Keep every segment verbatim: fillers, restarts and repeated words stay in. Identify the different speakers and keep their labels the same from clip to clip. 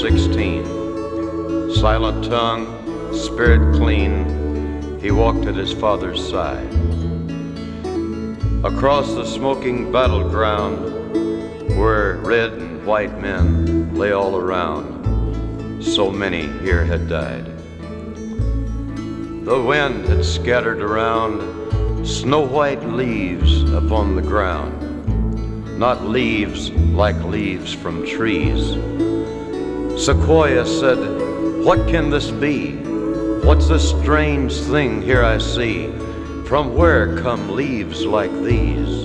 Speaker 1: sixteen. Silent tongue, spirit clean, he walked at his father's side. Across the smoking battleground, where red and white men lay all around, so many here had died. The wind had scattered around snow-white leaves upon the ground, not leaves like leaves from trees. Sequoia said, "What can this be? What's this strange thing here I see? From where come leaves like these?"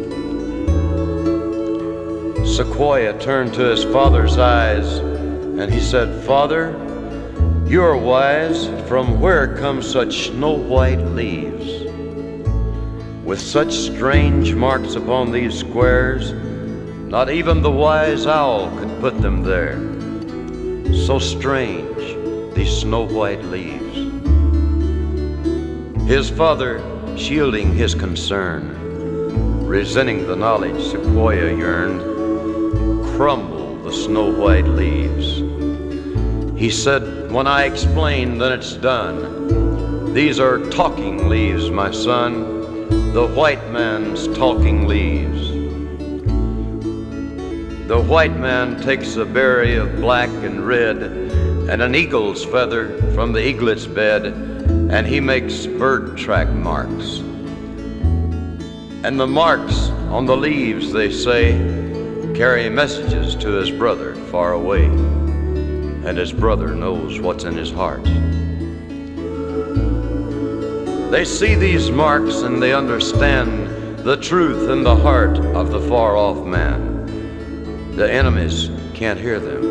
Speaker 1: Sequoia turned to his father's eyes and he said, "Father, you are wise. From where come such snow-white leaves? With such strange marks upon these squares, not even the wise owl could put them there. So strange, these snow-white leaves." His father, shielding his concern, resenting the knowledge Sequoia yearned, crumbled the snow-white leaves. He said, "When I explain, then it's done. These are talking leaves, my son, the white man's talking leaves. The white man takes a berry of black and red and an eagle's feather from the eaglet's bed, and he makes bird track marks. And the marks on the leaves, they say, carry messages to his brother far away, and his brother knows what's in his heart. They see these marks and they understand the truth in the heart of the far-off man. The enemies can't hear them."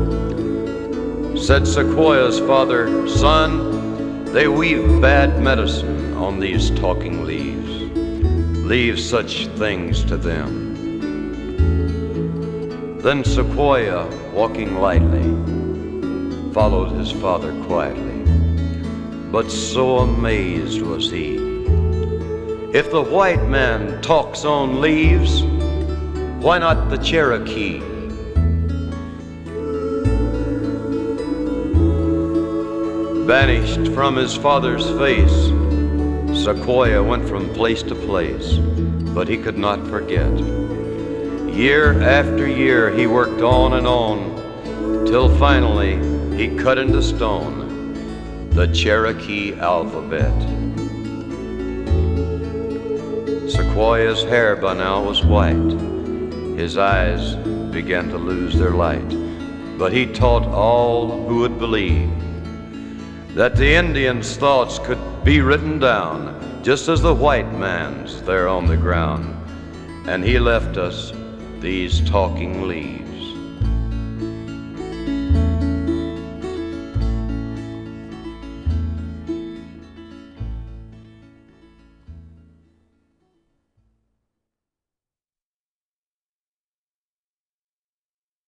Speaker 1: Said Sequoia's father, "Son, they weave bad medicine on these talking leaves. Leave such things to them." Then Sequoia, walking lightly, followed his father quietly. But so amazed was he. If the white man talks on leaves, why not the Cherokee? Banished from his father's face, Sequoia went from place to place, but he could not forget. Year after year he worked on and on, till finally he cut into stone the Cherokee alphabet. Sequoia's hair by now was white. His eyes began to lose their light, but he taught all who would believe that the Indian's thoughts could be written down just as the white man's there on the ground, and he left us these talking leaves.